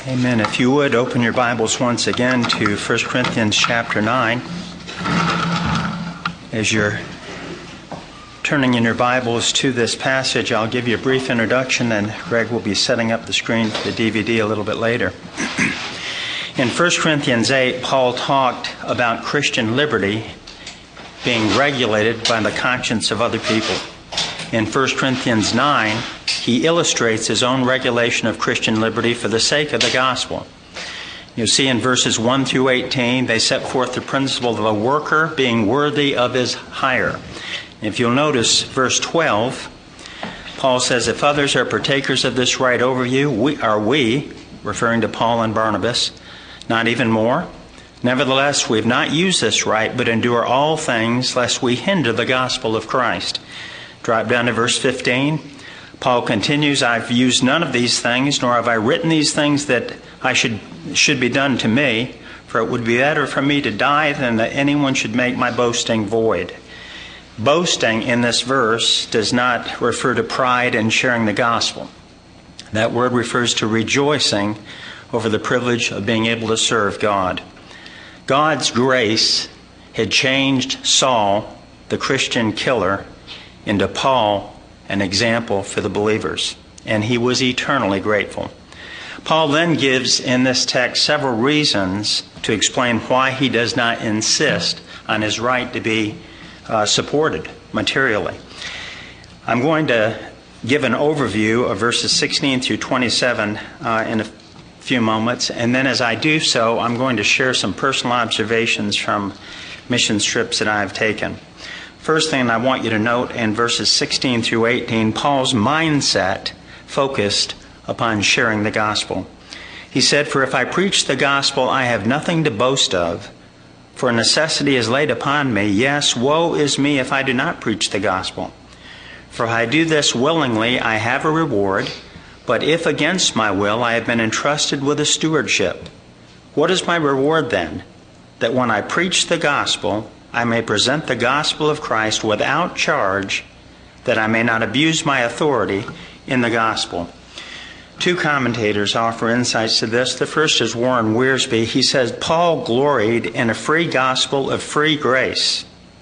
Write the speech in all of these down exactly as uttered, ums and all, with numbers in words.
Amen. If you would, open your Bibles once again to First Corinthians chapter nine. As you're turning in your Bibles to this passage, I'll give you a brief introduction, and Greg will be setting up the screen for the D V D a little bit later. In First Corinthians eight, Paul talked about Christian liberty being regulated by the conscience of other people. In First Corinthians nine, he illustrates his own regulation of Christian liberty for the sake of the gospel. You see in verses one through eighteen, they set forth the principle of a worker being worthy of his hire. If you'll notice verse twelve, Paul says, if others are partakers of this right over you, we are we, referring to Paul and Barnabas, not even more? Nevertheless, we have not used this right, but endure all things, lest we hinder the gospel of Christ. Drop down to verse fifteen. Paul continues, I've used none of these things, nor have I written these things that I should should be done to me, for it would be better for me to die than that anyone should make my boasting void. Boasting in this verse does not refer to pride in sharing the gospel. That word refers to rejoicing over the privilege of being able to serve God. God's grace had changed Saul, the Christian killer, into Paul, an example for the believers, and he was eternally grateful. Paul then gives in this text several reasons to explain why he does not insist on his right to be uh, supported materially. I'm going to give an overview of verses sixteen through twenty-seven uh, in a few moments, and then as I do so, I'm going to share some personal observations from mission trips that I've taken. First thing I want you to note in verses sixteen through eighteen, Paul's mindset focused upon sharing the gospel. He said, for if I preach the gospel, I have nothing to boast of, for necessity is laid upon me. Yes, woe is me if I do not preach the gospel. For if I do this willingly, I have a reward, but if against my will, I have been entrusted with a stewardship. What is my reward then? That when I preach the gospel, I may present the gospel of Christ without charge, that I may not abuse my authority in the gospel. Two commentators offer insights to this. The first is Warren Wiersbe. He says, Paul gloried in a free gospel of free grace.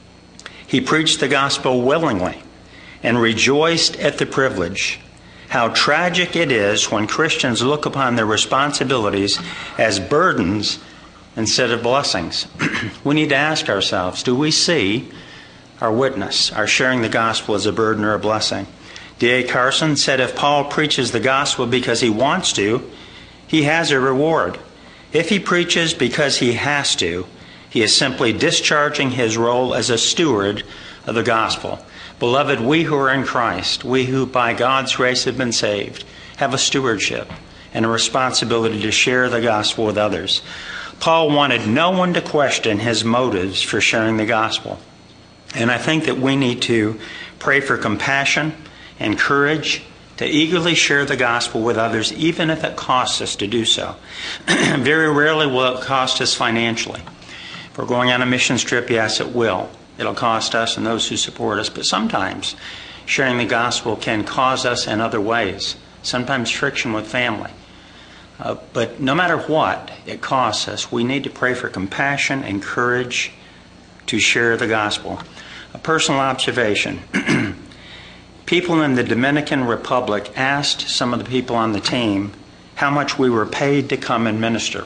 He preached the gospel willingly and rejoiced at the privilege. How tragic it is when Christians look upon their responsibilities as burdens instead of blessings. We need to ask ourselves, do we see our witness, our sharing the gospel as a burden or a blessing? D A Carson said if Paul preaches the gospel because he wants to, he has a reward. If he preaches because he has to, he is simply discharging his role as a steward of the gospel. Beloved, we who are in Christ, we who by God's grace have been saved, have a stewardship and a responsibility to share the gospel with others. Paul wanted no one to question his motives for sharing the gospel. And I think that we need to pray for compassion and courage to eagerly share the gospel with others, even if it costs us to do so. Very rarely will it cost us financially. If we're going on a mission trip, yes, it will. It'll cost us and those who support us. But sometimes sharing the gospel can cause us in other ways, sometimes friction with family. Uh, but no matter what it costs us, we need to pray for compassion and courage to share the gospel. A personal observation. People in the Dominican Republic asked some of the people on the team how much we were paid to come and minister.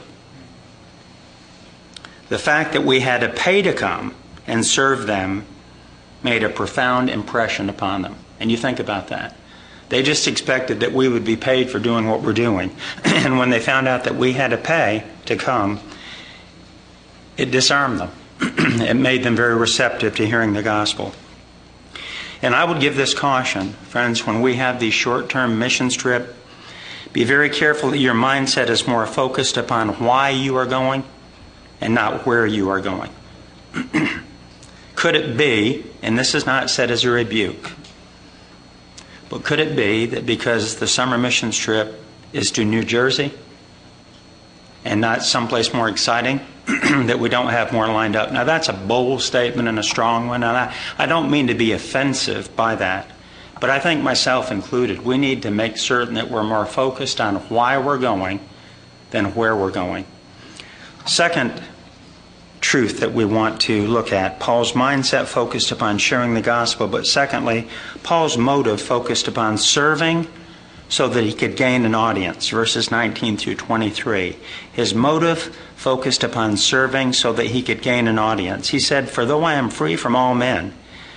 The fact that we had to pay to come and serve them made a profound impression upon them. And you think about that. They just expected that we would be paid for doing what we're doing. And when they found out that we had to pay to come, it disarmed them. It made them very receptive to hearing the gospel. And I would give this caution, friends, when we have these short-term missions trip, be very careful that your mindset is more focused upon why you are going and not where you are going. Could it be, and this is not said as a rebuke, but could it be that because the summer missions trip is to New Jersey and not someplace more exciting, that we don't have more lined up? Now that's a bold statement and a strong one, and I, I don't mean to be offensive by that, but I think myself included, we need to make certain that we're more focused on why we're going than where we're going. Second truth that we want to look at, Paul's mindset focused upon sharing the gospel, but secondly, Paul's motive focused upon serving so that he could gain an audience, verses nineteen through twenty-three. His motive focused upon serving so that he could gain an audience. He said, "For though I am free from all men,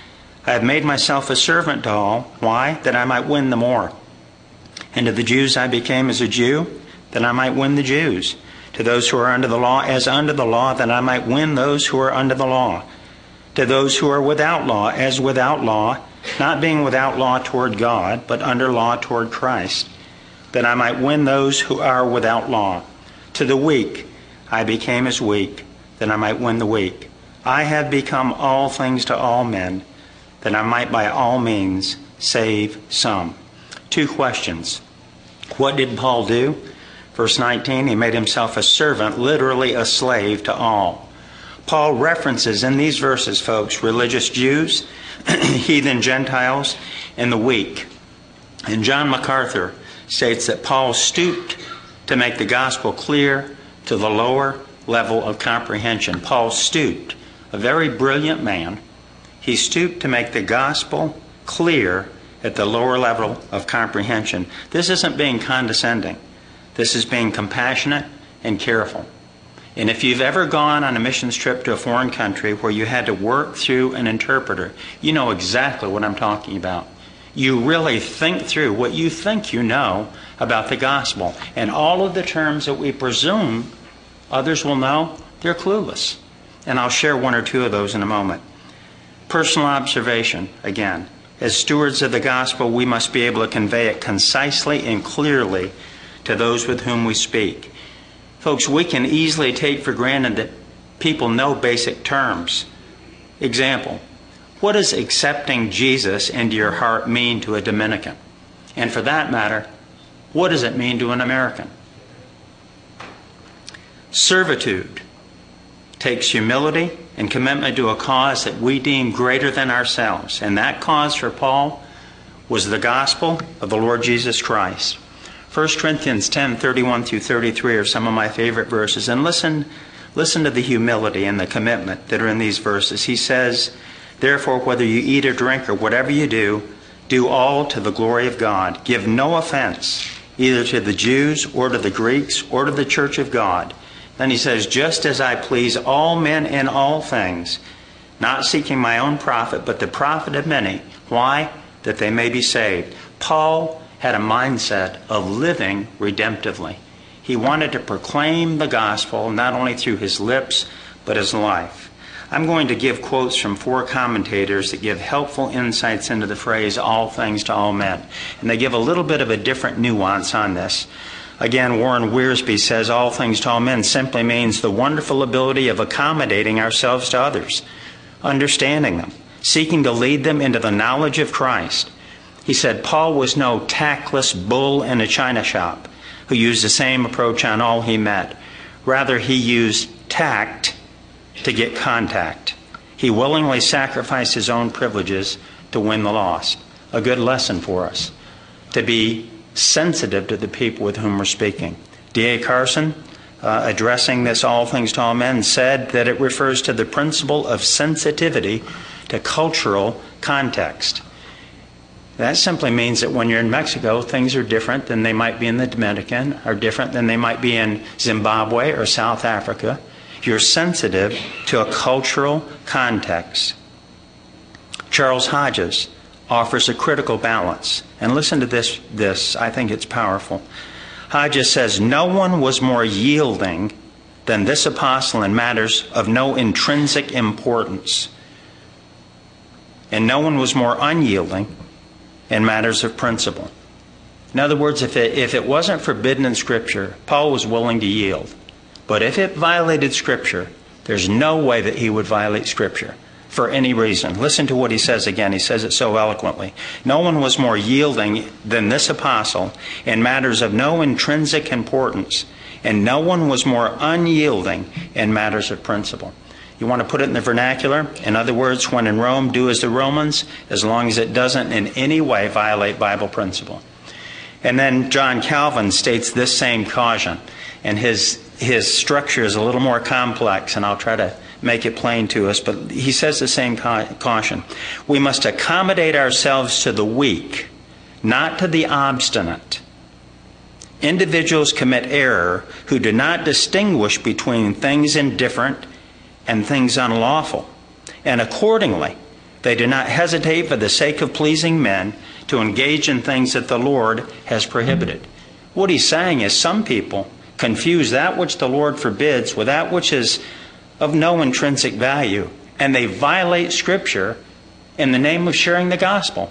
I have made myself a servant to all." Why? That I might win the more. "And to the Jews I became as a Jew, that I might win the Jews. To those who are under the law, as under the law, that I might win those who are under the law. To those who are without law, as without law, not being without law toward God, but under law toward Christ, that I might win those who are without law. To the weak I became as weak, that I might win the weak. I have become all things to all men, that I might by all means save some." Two questions. What did Paul do? Verse nineteen, he made himself a servant, literally a slave to all. Paul references in these verses, folks, religious Jews, heathen Gentiles, and the weak. And John MacArthur states that Paul stooped to make the gospel clear to the lower level of comprehension. Paul stooped, a very brilliant man. He stooped to make the gospel clear at the lower level of comprehension. This isn't being condescending. This is being compassionate and careful. And if you've ever gone on a missions trip to a foreign country where you had to work through an interpreter, you know exactly what I'm talking about. You really think through what you think you know about the gospel. And all of the terms that we presume others will know, they're clueless. And I'll share one or two of those in a moment. Personal observation, again. As stewards of the gospel, we must be able to convey it concisely and clearly to those with whom we speak. Folks, we can easily take for granted that people know basic terms. Example, what does accepting Jesus into your heart mean to a Dominican? And for that matter, what does it mean to an American? Servitude takes humility and commitment to a cause that we deem greater than ourselves. And that cause for Paul was the gospel of the Lord Jesus Christ. First Corinthians ten, thirty-one through thirty-three are some of my favorite verses. And listen, listen to the humility and the commitment that are in these verses. He says, "Therefore, whether you eat or drink or whatever you do, do all to the glory of God. Give no offense either to the Jews or to the Greeks or to the church of God." Then he says, "Just as I please all men in all things, not seeking my own profit, but the profit of many." Why? That they may be saved. Paul had a mindset of living redemptively. He wanted to proclaim the gospel not only through his lips, but his life. I'm going to give quotes from four commentators that give helpful insights into the phrase, "all things to all men." And they give a little bit of a different nuance on this. Again, Warren Wiersbe says all things to all men simply means the wonderful ability of accommodating ourselves to others, understanding them, seeking to lead them into the knowledge of Christ. He said Paul was no tactless bull in a china shop who used the same approach on all he met. Rather, he used tact to get contact. He willingly sacrificed his own privileges to win the lost. A good lesson for us, to be sensitive to the people with whom we're speaking. D A Carson, uh, addressing this all things to all men, said that it refers to the principle of sensitivity to cultural context. That simply means that when you're in Mexico, things are different than they might be in the Dominican, or different than they might be in Zimbabwe or South Africa. You're sensitive to a cultural context. Charles Hodges offers a critical balance. And listen to this, this. I think it's powerful. Hodges says, "No one was more yielding than this apostle in matters of no intrinsic importance. And no one was more unyielding in matters of principle." In other words, if it, if it wasn't forbidden in Scripture, Paul was willing to yield. But if it violated Scripture, there's no way that he would violate Scripture for any reason. Listen to what he says again. He says it so eloquently. "No one was more yielding than this apostle in matters of no intrinsic importance, and no one was more unyielding in matters of principle." You want to put it in the vernacular? In other words, when in Rome, do as the Romans, as long as it doesn't in any way violate Bible principle. And then John Calvin states this same caution, and his his structure is a little more complex, and I'll try to make it plain to us, but he says the same ca- caution. We must accommodate ourselves to the weak, not to the obstinate. Individuals commit error who do not distinguish between things indifferent and things unlawful, and accordingly, they do not hesitate for the sake of pleasing men to engage in things that the Lord has prohibited. What he's saying is some people confuse that which the Lord forbids with that which is of no intrinsic value, and they violate Scripture in the name of sharing the gospel.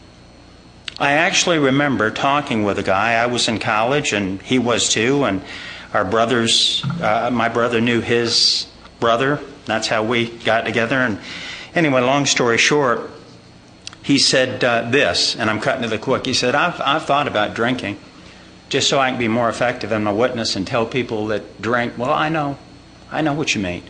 I actually remember talking with a guy. I was in college, and he was too, and our brothers, uh, my brother knew his brother. That's how we got together. And anyway, long story short, he said uh, this, and I'm cutting to the quick. He said, I've, I've thought about drinking just so I can be more effective in my witness and tell people that drink. Well, I know. I know what you mean.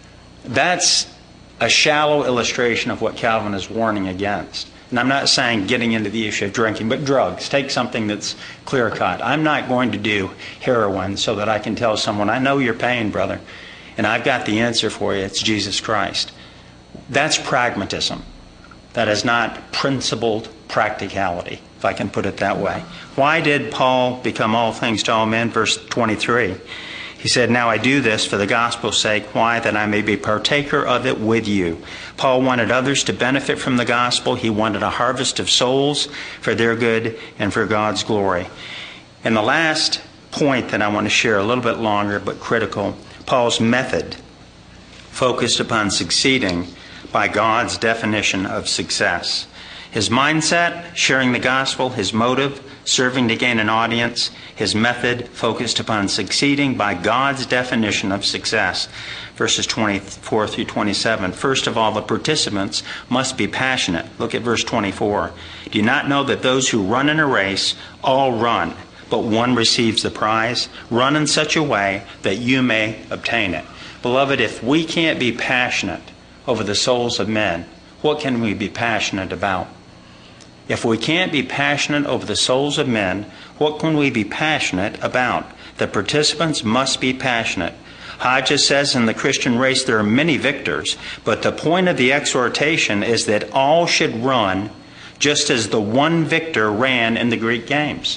That's a shallow illustration of what Calvin is warning against. And I'm not saying getting into the issue of drinking, but drugs. Take something that's clear-cut. I'm not going to do heroin so that I can tell someone, I know your pain, brother, and I've got the answer for you. It's Jesus Christ. That's pragmatism. That is not principled practicality, if I can put it that way. Why did Paul become all things to all men? Verse twenty-three. He said, now I do this for the gospel's sake. Why? That I may be partaker of it with you. Paul wanted others to benefit from the gospel. He wanted a harvest of souls for their good and for God's glory. And the last point that I want to share, a little bit longer but critical, Paul's method focused upon succeeding by God's definition of success. His mindset, sharing the gospel. His motive, serving to gain an audience. His method, focused upon succeeding by God's definition of success. Verses twenty-four through twenty-seven. First of all, the participants must be passionate. Look at verse twenty-four. Do you not know that those who run in a race all run, but one receives the prize? Run in such a way that you may obtain it. Beloved, if we can't be passionate over the souls of men, what can we be passionate about? If we can't be passionate over the souls of men, what can we be passionate about? The participants must be passionate. Hodges says in the Christian race there are many victors, but the point of the exhortation is that all should run just as the one victor ran in the Greek games.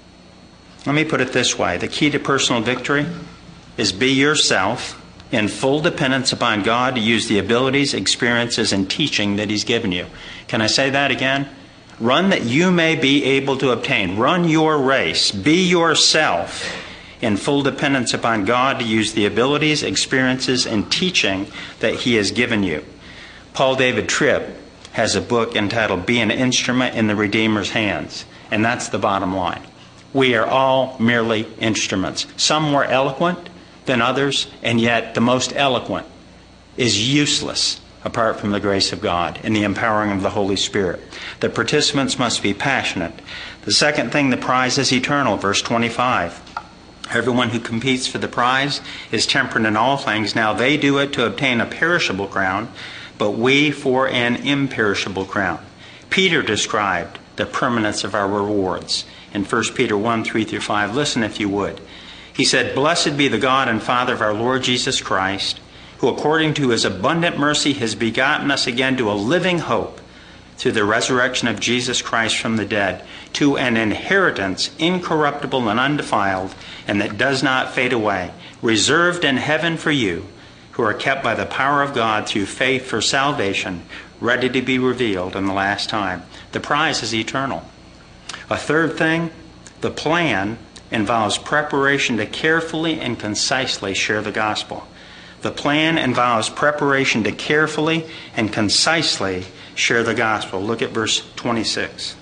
Let me put it this way. The key to personal victory is be yourself in full dependence upon God to use the abilities, experiences, and teaching that He's given you. Can I say that again? Run that you may be able to obtain. Run your race. Be yourself in full dependence upon God to use the abilities, experiences, and teaching that He has given you. Paul David Tripp has a book entitled Be an Instrument in the Redeemer's Hands. And that's the bottom line. We are all merely instruments. Some more eloquent than others, and yet the most eloquent is useless apart from the grace of God and the empowering of the Holy Spirit. The participants must be passionate. The second thing, the prize is eternal. Verse twenty-five. Everyone who competes for the prize is temperate in all things. Now they do it to obtain a perishable crown, but we for an imperishable crown. Peter described the permanence of our rewards in First Peter one, three through five. Listen if you would. He said, Blessed be the God and Father of our Lord Jesus Christ, who according to His abundant mercy has begotten us again to a living hope through the resurrection of Jesus Christ from the dead, to an inheritance incorruptible and undefiled, and that does not fade away, reserved in heaven for you, who are kept by the power of God through faith for salvation, ready to be revealed in the last time. The prize is eternal. A third thing, the plan involves preparation to carefully and concisely share the gospel. The plan involves preparation to carefully and concisely share the gospel. Look at verse twenty-six.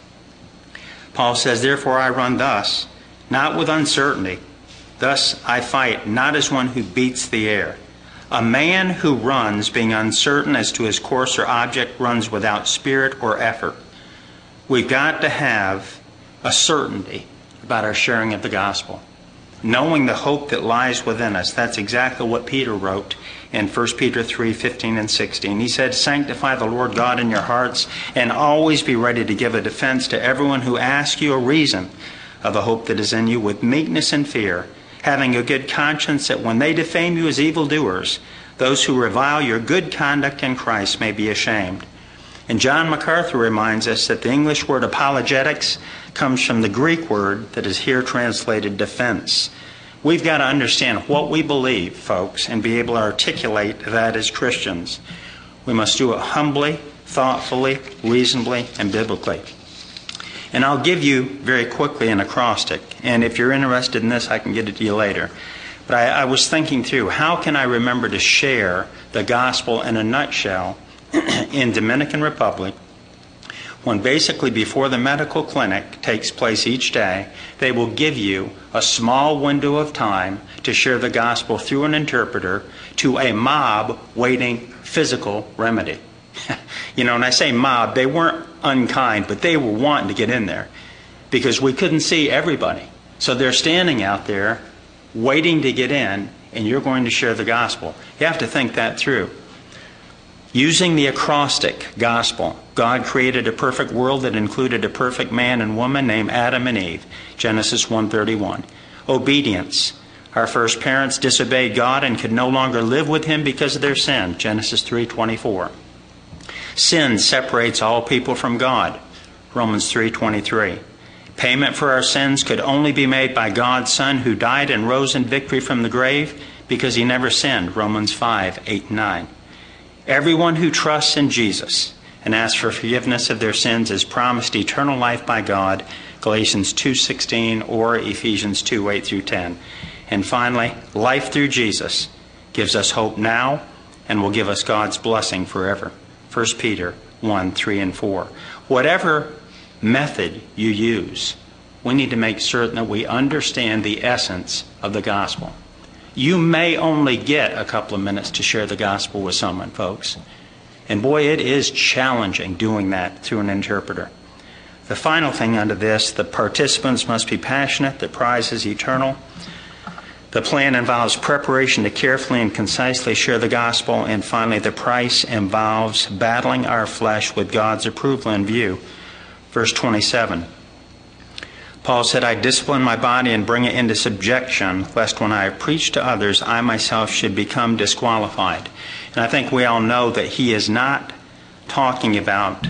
Paul says, Therefore I run thus, not with uncertainty. Thus I fight, not as one who beats the air. A man who runs, being uncertain as to his course or object, runs without spirit or effort. We've got to have a certainty about our sharing of the gospel. Knowing the hope that lies within us. That's exactly what Peter wrote in First Peter three, fifteen and sixteen. He said, Sanctify the Lord God in your hearts, and always be ready to give a defense to everyone who asks you a reason of the hope that is in you with meekness and fear, having a good conscience, that when they defame you as evildoers, those who revile your good conduct in Christ may be ashamed. And John MacArthur reminds us that the English word apologetics comes from the Greek word that is here translated defense. We've got to understand what we believe, folks, and be able to articulate that as Christians. We must do it humbly, thoughtfully, reasonably, and biblically. And I'll give you very quickly an acrostic. And if you're interested in this, I can get it to you later. But I, I was thinking through, how can I remember to share the gospel in a nutshell in Dominican Republic, when basically before the medical clinic takes place each day, they will give you a small window of time to share the gospel through an interpreter to a mob waiting physical remedy. You know, and I say mob, they weren't unkind, but they were wanting to get in there because we couldn't see everybody. So they're standing out there waiting to get in, and you're going to share the gospel. You have to think that through. Using the acrostic gospel, God created a perfect world that included a perfect man and woman named Adam and Eve, Genesis one thirty-one. Obedience. Our first parents disobeyed God and could no longer live with Him because of their sin, Genesis three twenty-four. Sin separates all people from God, Romans three twenty-three. Payment for our sins could only be made by God's Son, who died and rose in victory from the grave because He never sinned, Romans five eight and nine. Everyone who trusts in Jesus and asks for forgiveness of their sins is promised eternal life by God, Galatians two sixteen or Ephesians two eight through ten. And finally, life through Jesus gives us hope now and will give us God's blessing forever, First Peter one three and four. Whatever method you use, we need to make certain that we understand the essence of the gospel. You may only get a couple of minutes to share the gospel with someone, folks. And boy, it is challenging doing that through an interpreter. The final thing under this, the participants must be passionate, the prize is eternal. The plan involves preparation to carefully and concisely share the gospel. And finally, the price involves battling our flesh with God's approval in view. Verse twenty-seven. Paul said, I discipline my body and bring it into subjection, lest when I preach to others, I myself should become disqualified. And I think we all know that he is not talking about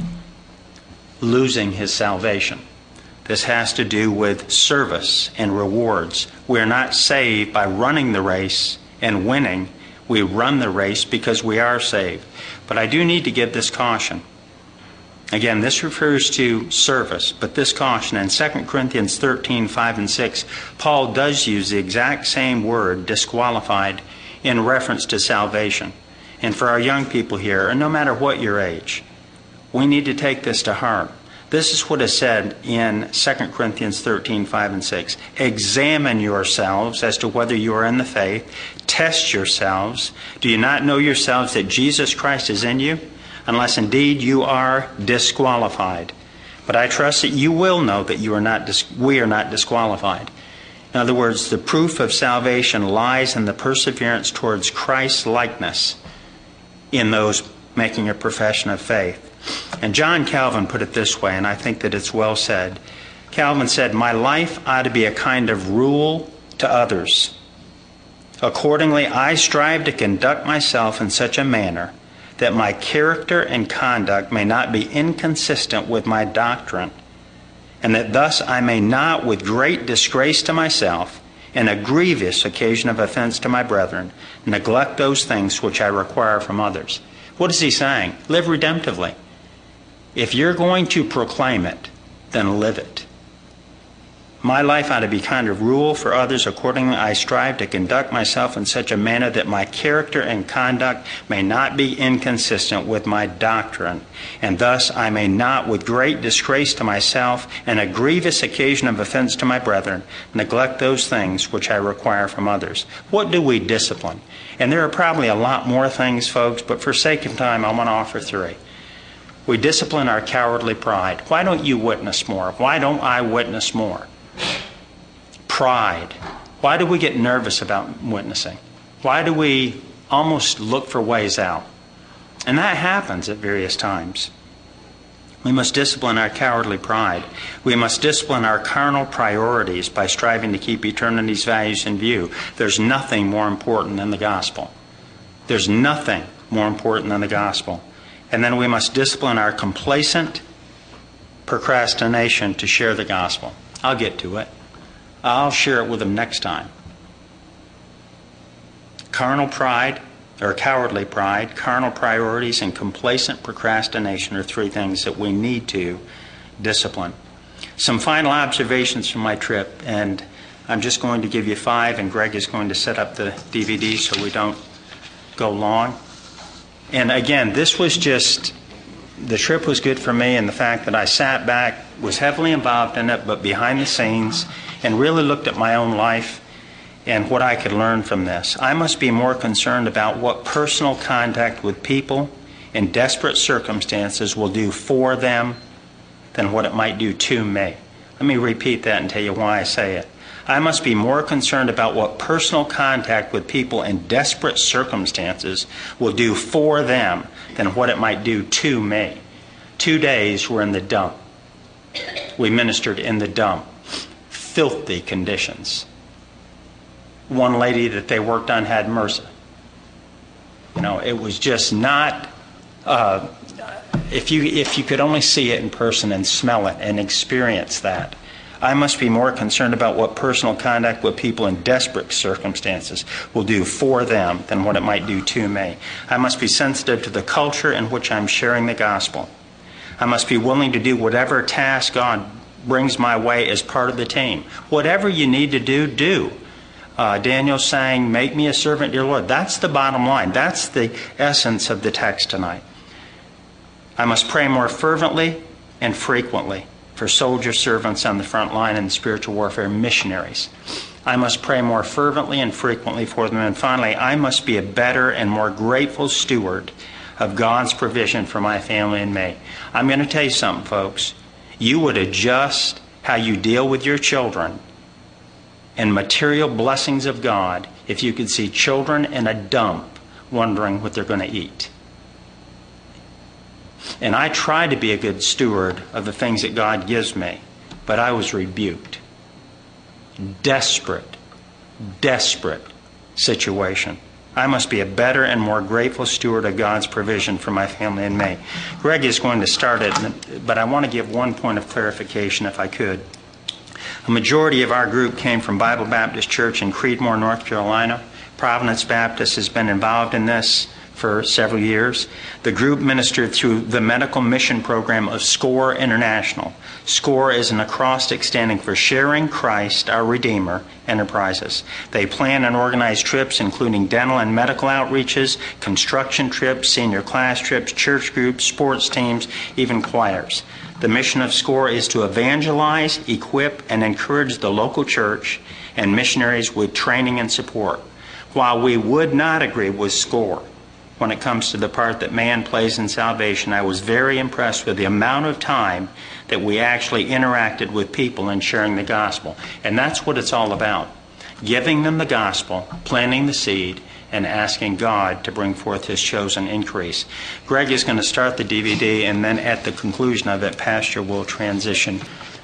losing his salvation. This has to do with service and rewards. We are not saved by running the race and winning. We run the race because we are saved. But I do need to give this caution. Again, this refers to service, but this caution in Second Corinthians thirteen, five and six, Paul does use the exact same word, disqualified, in reference to salvation. And for our young people here, and no matter what your age, we need to take this to heart. This is what is said in Second Corinthians thirteen, five and six. Examine yourselves as to whether you are in the faith. Test yourselves. Do you not know yourselves that Jesus Christ is in you? Unless indeed you are disqualified. But I trust that you will know that you are not dis- we are not disqualified. In other words, the proof of salvation lies in the perseverance towards Christ's likeness in those making a profession of faith. And John Calvin put it this way, and I think that it's well said. Calvin said, my life ought to be a kind of rule to others. Accordingly, I strive to conduct myself in such a manner that my character and conduct may not be inconsistent with my doctrine, and that thus I may not, with great disgrace to myself and a grievous occasion of offense to my brethren, neglect those things which I require from others. What is he saying? Live redemptively. If you're going to proclaim it, then live it. My life ought to be kind of rule for others. Accordingly, I strive to conduct myself in such a manner that my character and conduct may not be inconsistent with my doctrine, and thus I may not, with great disgrace to myself and a grievous occasion of offense to my brethren, neglect those things which I require from others. What do we discipline? And there are probably a lot more things, folks, but for sake of time, I want to offer three. We discipline our cowardly pride. Why don't you witness more? Why don't I witness more? Pride. Why do we get nervous about witnessing? Why do we almost look for ways out? And that happens at various times. We must discipline our cowardly pride. We must discipline our carnal priorities by striving to keep eternity's values in view. There's nothing more important than the gospel. There's nothing more important than the gospel. And then we must discipline our complacent procrastination to share the gospel. I'll get to it. I'll share it with them next time. Carnal pride, or cowardly pride, carnal priorities, and complacent procrastination are three things that we need to discipline. Some final observations from my trip, and I'm just going to give you five, and Greg is going to set up the D V D so we don't go long. And again, this was just, the trip was good for me, and the fact that I sat back, was heavily involved in it, but behind the scenes, and really looked at my own life and what I could learn from this. I must be more concerned about what personal contact with people in desperate circumstances will do for them than what it might do to me. Let me repeat that and tell you why I say it. I must be more concerned about what personal contact with people in desperate circumstances will do for them than what it might do to me. Two days we're in the dump. We ministered in the dump. Filthy conditions. One lady that they worked on had MRSA. You know, it was just not, uh, if you if you could only see it in person and smell it and experience that. I must be more concerned about what personal contact with people in desperate circumstances will do for them than what it might do to me. I must be sensitive to the culture in which I'm sharing the gospel. I must be willing to do whatever task God brings my way as part of the team. Whatever you need to do, do. Uh, Daniel saying, make me a servant, dear Lord. That's the bottom line. That's the essence of the text tonight. I must pray more fervently and frequently for soldier servants on the front line and spiritual warfare missionaries. I must pray more fervently and frequently for them. And finally, I must be a better and more grateful steward of God's provision for my family and me. I'm going to tell you something, folks. You would adjust how you deal with your children and material blessings of God if you could see children in a dump wondering what they're going to eat. And I try to be a good steward of the things that God gives me, but I was rebuked. Desperate, desperate situation. I must be a better and more grateful steward of God's provision for my family and me. Greg is going to start it, but I want to give one point of clarification if I could. A majority of our group came from Bible Baptist Church in Creedmoor, North Carolina. Providence Baptist has been involved in this for several years. The group ministered through the medical mission program of SCORE International. SCORE is an acrostic standing for Sharing Christ, Our Redeemer, Enterprises. They plan and organize trips including dental and medical outreaches, construction trips, senior class trips, church groups, sports teams, even choirs. The mission of SCORE is to evangelize, equip, and encourage the local church and missionaries with training and support. While we would not agree with SCORE when it comes to the part that man plays in salvation, I was very impressed with the amount of time that we actually interacted with people and sharing the gospel. And that's what it's all about. Giving them the gospel, planting the seed, and asking God to bring forth His chosen increase. Greg is going to start the D V D, and then at the conclusion of it, Pastor will transition